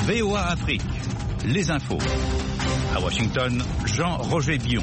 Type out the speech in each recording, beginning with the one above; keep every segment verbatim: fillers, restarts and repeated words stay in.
V O A Afrique, les infos. À Washington, Jean-Roger Bion.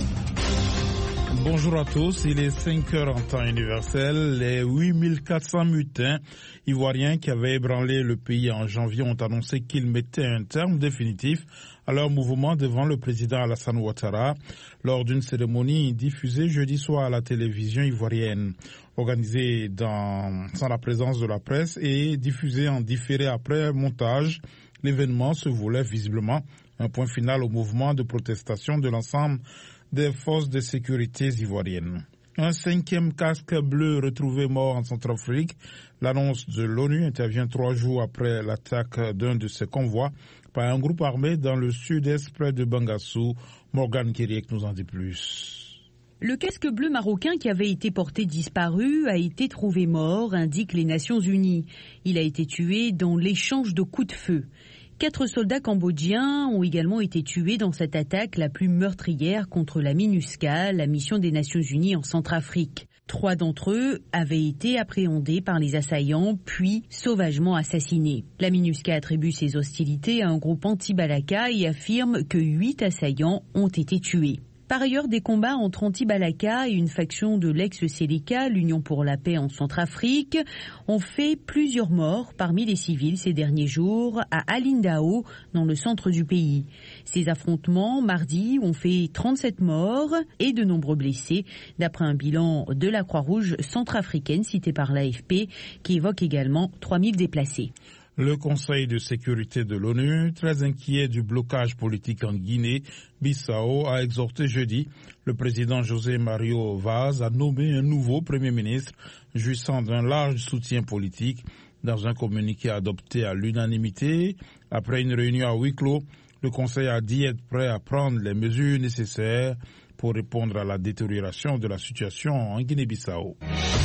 Bonjour à tous, il est cinq heures en temps universel. Les huit mille quatre cents mutins ivoiriens qui avaient ébranlé le pays en janvier ont annoncé qu'ils mettaient un terme définitif à leur mouvement devant le président Alassane Ouattara lors d'une cérémonie diffusée jeudi soir à la télévision ivoirienne. Organisée dans, sans la présence de la presse et diffusée en différé après montage, l'événement se voulait visiblement un point final au mouvement de protestation de l'ensemble des forces de sécurité ivoiriennes. Un cinquième casque bleu retrouvé mort en Centrafrique. L'annonce de l'ONU intervient trois jours après l'attaque d'un de ses convois par un groupe armé dans le sud-est près de Bangassou. Morgane Kiriek nous en dit plus. Le casque bleu marocain qui avait été porté disparu a été trouvé mort, indiquent les Nations Unies. Il a été tué dans l'échange de coups de feu. Quatre soldats cambodgiens ont également été tués dans cette attaque la plus meurtrière contre la MINUSCA, la mission des Nations Unies en Centrafrique. Trois d'entre eux avaient été appréhendés par les assaillants, puis sauvagement assassinés. La MINUSCA attribue ces hostilités à un groupe anti-Balaka et affirme que huit assaillants ont été tués. Par ailleurs, des combats entre anti-Balaka et une faction de l'ex-Séléka, l'Union pour la paix en Centrafrique, ont fait plusieurs morts parmi les civils ces derniers jours à Alindao, dans le centre du pays. Ces affrontements, mardi, ont fait trente-sept morts et de nombreux blessés, d'après un bilan de la Croix-Rouge centrafricaine cité par l'A F P, qui évoque également trois mille déplacés. Le Conseil de sécurité de l'ONU, très inquiet du blocage politique en Guinée-Bissau, a exhorté jeudi le président José Mario Vaz à nommer un nouveau Premier ministre jouissant d'un large soutien politique. Dans un communiqué adopté à l'unanimité, après une réunion à huis clos, le Conseil a dit être prêt à prendre les mesures nécessaires pour répondre à la détérioration de la situation en Guinée-Bissau.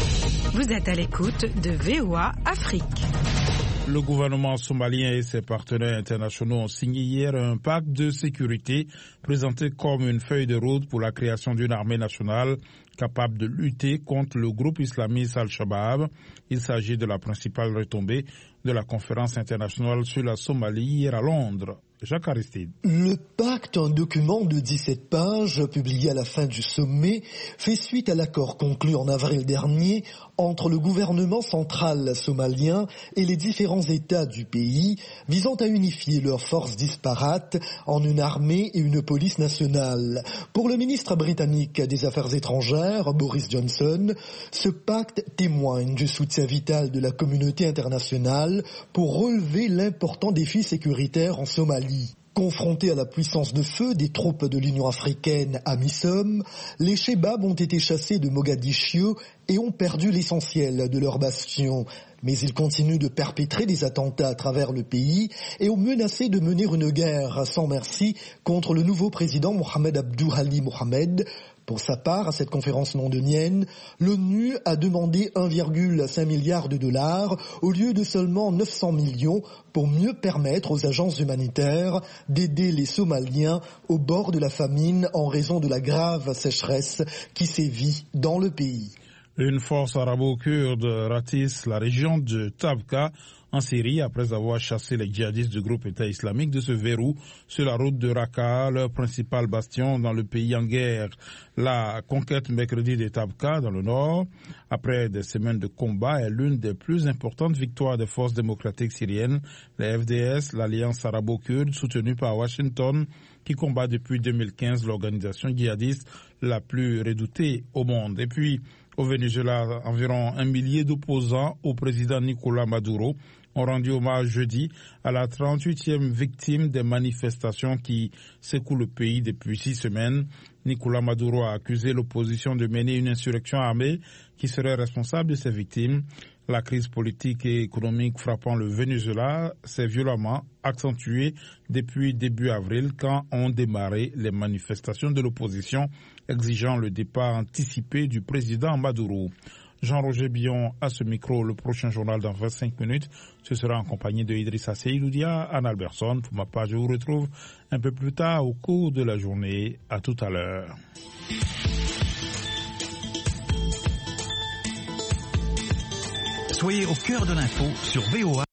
Vous êtes à l'écoute de V O A Afrique. Le gouvernement somalien et ses partenaires internationaux ont signé hier un pacte de sécurité présenté comme une feuille de route pour la création d'une armée nationale capable de lutter contre le groupe islamiste Al-Shabaab. Il s'agit de la principale retombée de la conférence internationale sur la Somalie hier à Londres. Jacques Aristide. Le pacte, un document de dix-sept pages publié à la fin du sommet, fait suite à l'accord conclu en avril dernier entre le gouvernement central somalien et les différents États du pays, visant à unifier leurs forces disparates en une armée et une police nationale. Pour le ministre britannique des Affaires étrangères, Boris Johnson, ce pacte témoigne du soutien vital de la communauté internationale pour relever l'important défi sécuritaire en Somalie. Confrontés à la puissance de feu des troupes de l'Union africaine à Amisom, les Chebabs ont été chassés de Mogadiscio et ont perdu l'essentiel de leur bastion. Mais ils continuent de perpétrer des attentats à travers le pays et ont menacé de mener une guerre sans merci contre le nouveau président Mohamed Abdullahi Mohamed. Pour sa part, à cette conférence londonienne, l'ONU a demandé un virgule cinq milliard de dollars au lieu de seulement neuf cents millions pour mieux permettre aux agences humanitaires d'aider les Somaliens au bord de la famine en raison de la grave sécheresse qui sévit dans le pays. Une force arabo-kurde ratisse la région de Tabqa en Syrie après avoir chassé les djihadistes du groupe État islamique de ce verrou sur la route de Raqqa, leur principal bastion dans le pays en guerre. La conquête mercredi de Tabqa dans le nord, après des semaines de combat, est l'une des plus importantes victoires des forces démocratiques syriennes, les F D S, l'alliance arabo-kurde soutenue par Washington, qui combat depuis deux mille quinze l'organisation djihadiste la plus redoutée au monde. Et puis, au Venezuela, environ un millier d'opposants au président Nicolás Maduro ont rendu hommage jeudi à la trente-huitième victime des manifestations qui secouent le pays depuis six semaines. Nicolás Maduro a accusé l'opposition de mener une insurrection armée qui serait responsable de ces victimes. La crise politique et économique frappant le Venezuela s'est violemment accentuée depuis début avril quand ont démarré les manifestations de l'opposition exigeant le départ anticipé du président Maduro. Jean-Roger Bion à ce micro. Le prochain journal dans vingt-cinq minutes, ce sera en compagnie de Idrissa Seydoudia, Anne Alberson. Pour ma part, je vous retrouve un peu plus tard au cours de la journée. À tout à l'heure. Soyez au cœur de l'info sur V O A.